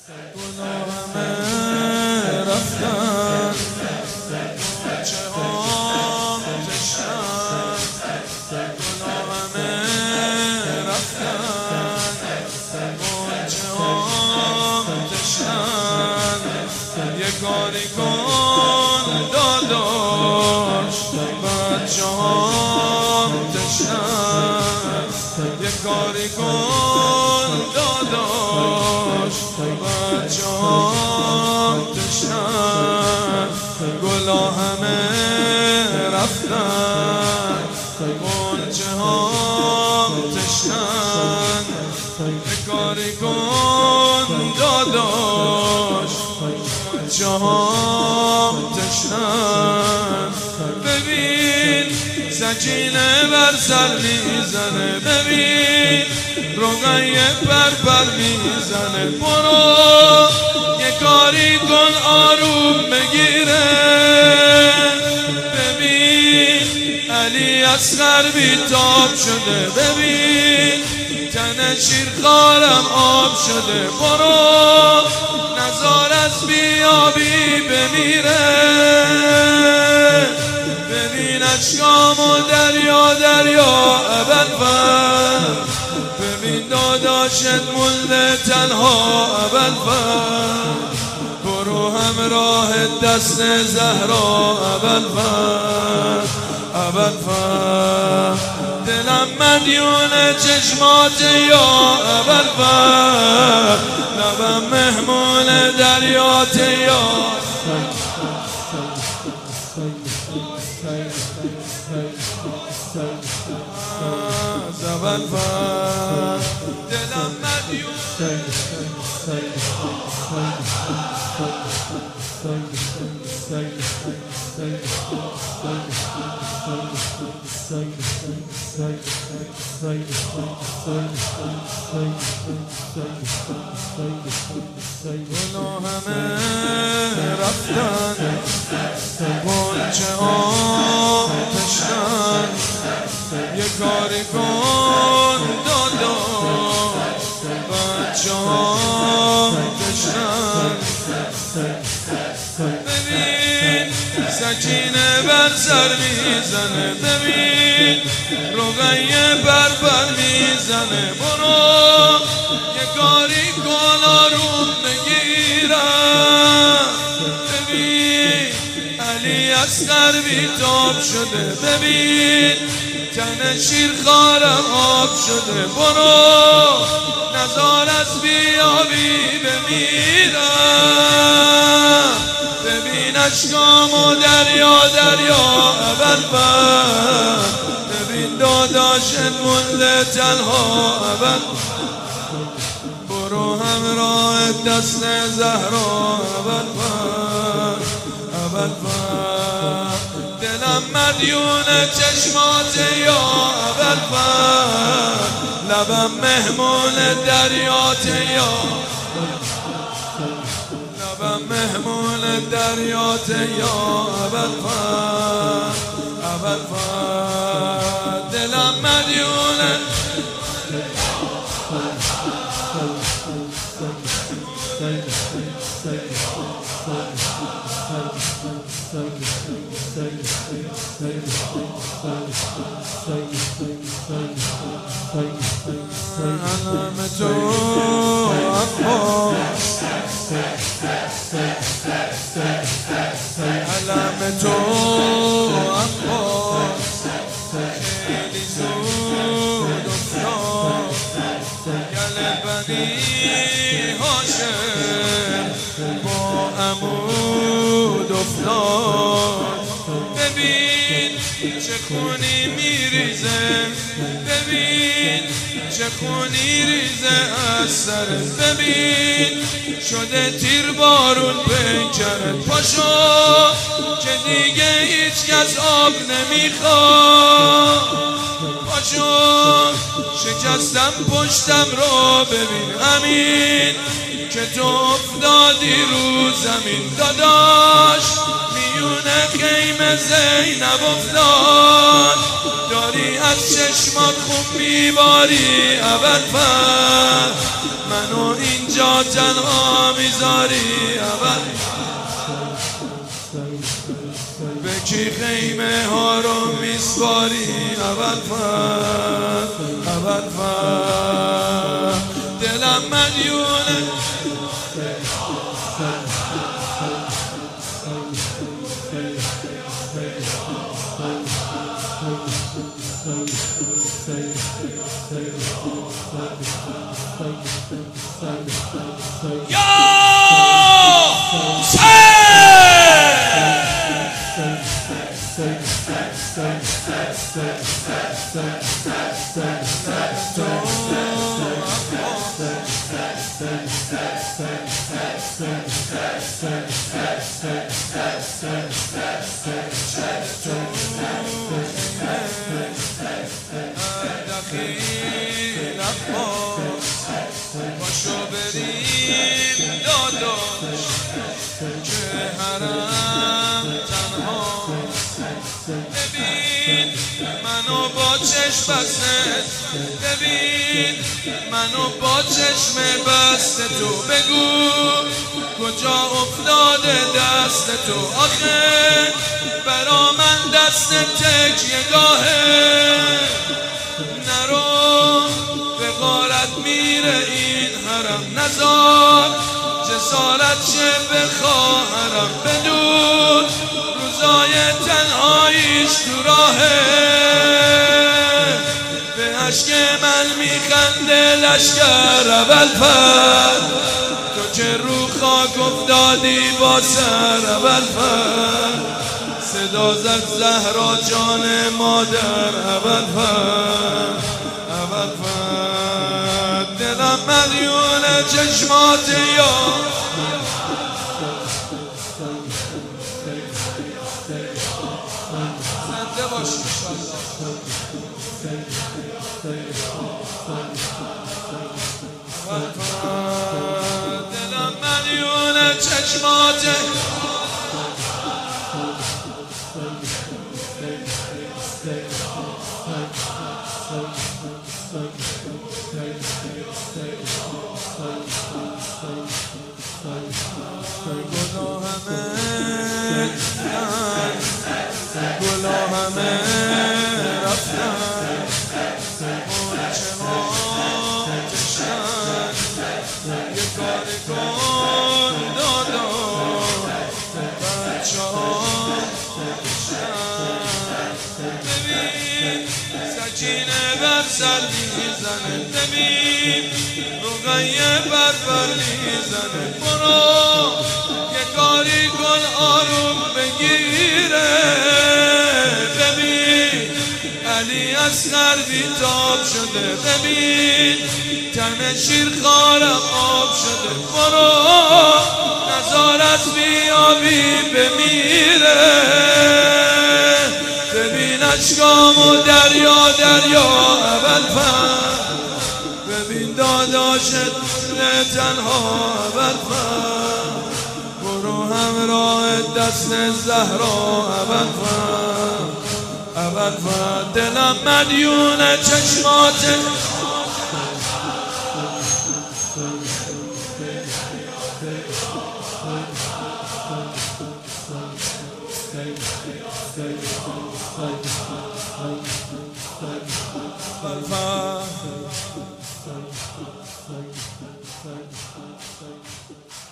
گناهمه رفتن چه هم تشنن گناهمه رفتن چه هم تشنن یه کاری کن داداش بچه هم تشنن یه کاری کن داداش بچه هم تشنن گلا همه رفتن غنچه هم تشنن یه کاری کن داداش بچه هم تشنن ببین سکینه بر سر میزنه ببین روغنیه پر میزنه برو یه کاری کن آروم بگیره ببین علی اصغر بیتاب شده ببین تن شیرخوارم آب شده برو نزار از بیابی بمیره ببین اشکام و دریا ابدفر ببین داداشت مونده تنها ابدفر برو همراه دست زهرا ابدفر دلم مدیون چشمات یا ابدفر لبم مهمون دریات یا ابدفر دلم مدیون گناهمه رفتن غنچه هم تشنن یه کاری کن داداش بچه هم تشنن ببین سکینه بر سر میزنه ببین روغنیه پر میزنه برو یه کاری کن آروم بگیرم ببین علی اصغر بیتاب شده ببین تن شیرخوارم آب شده برو نزار از بیابی بمیرم ببین اشکام و دریا ابدفر ببین داداشت مونده تنها ابدفر برو همراه دست زهرا ابدفر دلم مدیون چشمات یا ابدفر لبم مهمون دریات یا لبم مهمون دریات یا ابدفر دلم مدیون علم تو عباس علم تو عباس خیلی زود افتاد گل بنی هاشم با عمود افتاد ببین چه خونی میریزه ببین چه خونی ریزه از سرت ببین شده تیر بارون پیکرت پاشو که دیگه هیچ کس آب نمیخواد پاشو شکستم پشتم رو ببین همین که تو افتادی رو زمین داداش میونه خیمه زینب افتاد داری از چشمات خوب میباری ابدفر منو اینجا تنها میذاری اول به کی خیمه ها رو میسپاری اول دلم مدیونه باشو بریم داداش که حرم تنها ببین منو با چشم بسته ببین منو با چشم بسته تو بگو کجا افتاده دست تو آخه برا من دست تکیه گاهه نرو به غارت میره این حرم نزار جسارت شه به خواهرم بدون روزای تنهاییش تو راهه به عشق من میخنده لشکر اول فر تو که رو خاک افتادی با سر اول فر صدا زد زهرا جان مادر اول فر دلم مدیون چشمات یا زنده باش دلم مدیون چشمات گلا همه رفتن مرچه ها کشتن یه کاری کن دادا بچه ها کشتن ببین سکینه بر سر میزنه ببین رقیه بر میزنه برو یه کاری کن آروم بگیره ببین علی اصغر بیتاب شده ببین تن شیرخوارم آب شده برو نظارت بیابی بمیره ببین اشکام و دریا اول فر ببین داداشت تنها اول فر برو همراه دست زهرا اول فر دلم مدیون چشمات اول فر